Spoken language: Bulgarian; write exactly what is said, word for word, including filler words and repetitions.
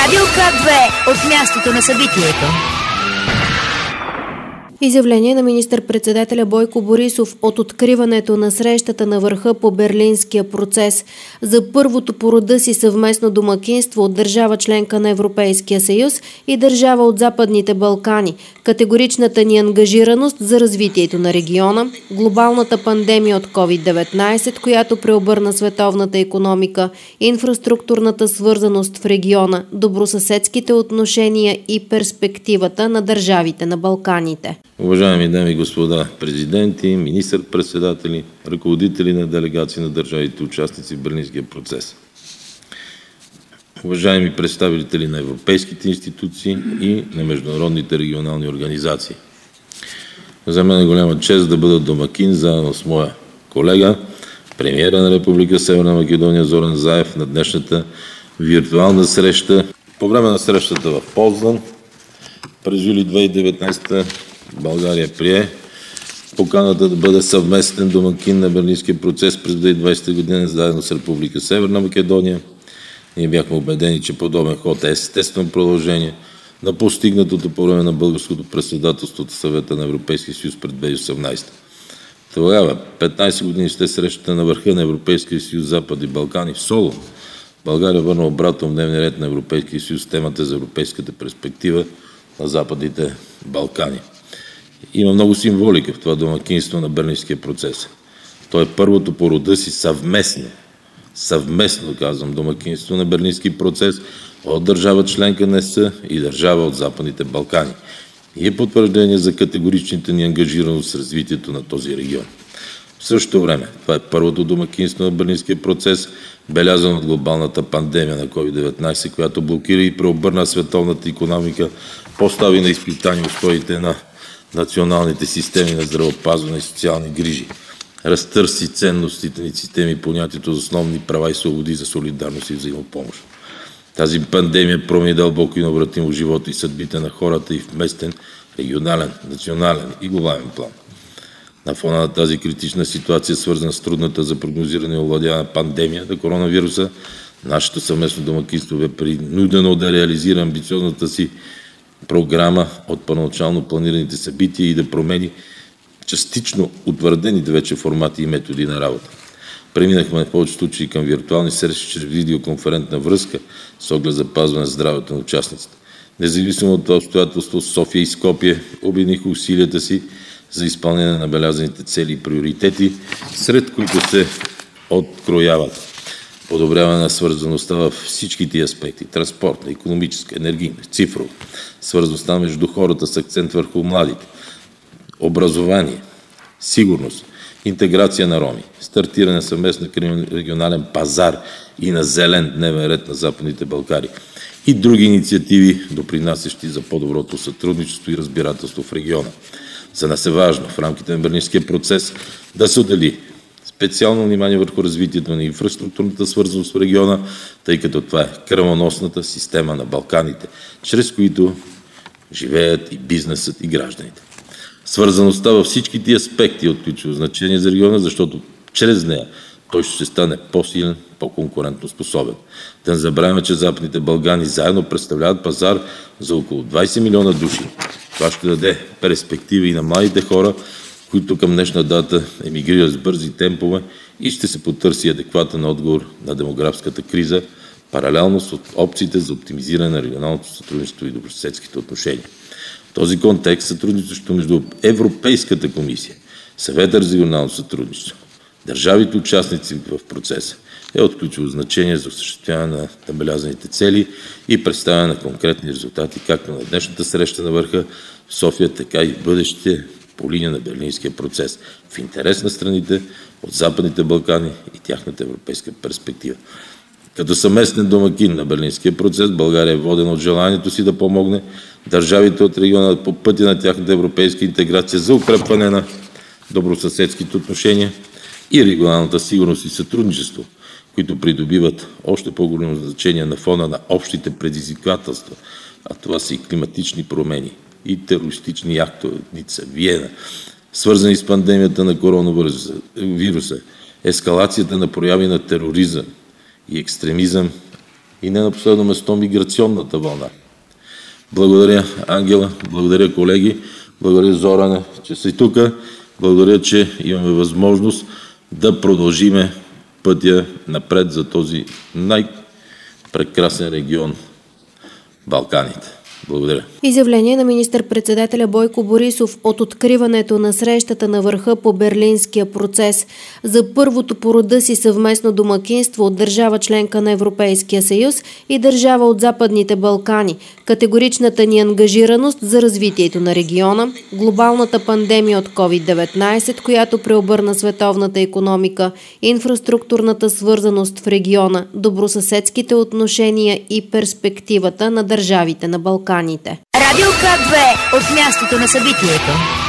Радио К две от мястото на събитието. Изявление на министър-председателя Бойко Борисов от откриването на срещата на върха по Берлинския процес за първото по рода си съвместно домакинство от държава членка на Европейския съюз и държава от Западните Балкани, категоричната ни ангажираност за развитието на региона, глобалната пандемия от ковид деветнайсет, която преобърна световната икономика, инфраструктурната свързаност в региона, добросъседските отношения и перспективата на държавите на Балканите. Уважаеми дами и господа президенти, министър-председатели, ръководители на делегации на държавите, участници в Берлинския процес, уважаеми представители на европейските институции и на международните регионални организации. За мен е голяма чест да бъда домакин заедно с моя колега, премиера на Република Северна Македония Зоран Заев на днешната виртуална среща. По време на срещата в Позnan през юли две хиляди и деветнайсета България прие поканата да бъде съвместен домакин на Берлинския процес през две хиляди и двайсета година заедно с Република Северна Македония. Ние бяхме убедени, че подобен ход е естествено продължение на постигнатото по време на българското председателство от Съвета на Европейския съюз през две хиляди и осемнайсета. Тогава, петнайсет години след срещата на върха на Европейския съюз, Запад и Балкани в Солун, България върна обратно в дневния ред на Европейския съюз темата за европейската перспектива на Западните Балкани. Има много символика в това домакинство на Берлинския процес. То е първото по рода си съвместно, съвместно казвам, домакинство на Берлински процес от държава членка на ЕС и държава от Западните Балкани. И е потвърждение за категоричните ни ангажираност с развитието на този регион. В същото време, това е първото домакинство на Берлинския процес, белязано от глобалната пандемия на ковид деветнайсет, която блокира и преобърна световната икономика, постави на изпитание устоите на националните системи на здравеопазване и социални грижи, разтърси ценностите ни системи и понятието за основни права и свободи за солидарност и взаимопомощ. Тази пандемия промени дълбоко и необратимо живота и съдбите на хората и в местен, регионален, национален и глобален план. На фона на тази критична ситуация, свързана с трудната за прогнозиране и овладяване на пандемия на коронавируса, нашето съвместно домакинство бе принудено да реализира амбициозната си програма от първоначално планираните събития и да промени частично утвърдените вече формати и методи на работа. Преминахме в повечето случаи към виртуални срещи чрез видеоконферентна връзка с оглед запазване на здравето на участниците. Независимо от това обстоятелство, София и Скопие обединиха усилията си за изпълнение на набелязаните цели и приоритети, сред които се открояват подобряване на свързаността във всичките аспекти – транспортна, икономическа, енергийна, цифрова, свързаността между хората с акцент върху младите, образование, сигурност, интеграция на роми, стартиране съвместно регионален пазар и на зелен дневен ред на Западните Балкани и други инициативи, допринасящи за по-доброто сътрудничество и разбирателство в региона. За нас е важно в рамките на Берлинския процес да се отдели специално внимание върху развитието на инфраструктурната свързаност в региона, тъй като това е кръвоносната система на Балканите, чрез които живеят и бизнесът, и гражданите. Свързаността във всичките аспекти е от ключово значение за региона, защото чрез нея той ще стане по-силен, по-конкурентно способен. Да не забравяме, че Западните Балкани заедно представляват пазар за около двайсет милиона души. Това ще даде перспектива и на младите хора, които към днешна дата емигрират с бързи темпове и ще се потърси адекватен отговор на демографската криза, паралелно с опциите за оптимизиране на регионалното сътрудничество и добросъседските отношения. В този контекст сътрудничеството между Европейската комисия, Съвета за регионално сътрудничество, държавите участници в процеса е от ключово значение за осъществяване на набелязаните цели и представяне на конкретни резултати, както на днешната среща на върха в София, така и в бъдеще по линия на Берлинския процес, в интерес на страните от Западните Балкани и тяхната европейска перспектива. Като съместен домакин на Берлинския процес, България е водена от желанието си да помогне държавите от региона по пътя на тяхната европейска интеграция за укрепване на добросъседските отношения и регионалната сигурност и сътрудничество, които придобиват още по-голямо значение на фона на общите предизвикателства, а това са и климатични промени, и терористични актове, Ница, Виена, свързани с пандемията на коронавируса, ескалацията на прояви на тероризъм и екстремизъм и не на последно место миграционната вълна. Благодаря, Ангела, благодаря, колеги, благодаря, Зорана, че си тук, благодаря, че имаме възможност да продължиме пътя напред за този най-прекрасен регион – Балканите. Благодаря. Изявление на министър-председателя Бойко Борисов от откриването на срещата на върха по Берлинския процес за първото по рода си съвместно домакинство от държава членка на Европейския съюз и държава от Западните Балкани, категоричната ни ангажираност за развитието на региона, глобалната пандемия от ковид деветнайсет, която преобърна световната икономика, инфраструктурната свързаност в региона, добросъседските отношения и перспективата на държавите на Балканите. Радио К две от мястото на събитието.